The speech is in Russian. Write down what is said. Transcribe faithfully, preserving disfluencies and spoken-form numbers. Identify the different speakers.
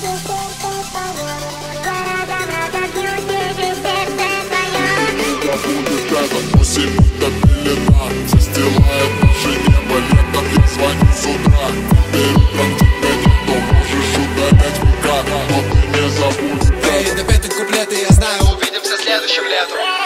Speaker 1: Осень будто пелена застилает наше небо летом. Я звоню с утра, теперь утром тебя нет, то можешь удалять века, но ты не забудь.
Speaker 2: Эй, допеть куплеты, я знаю, увидимся следующим летом.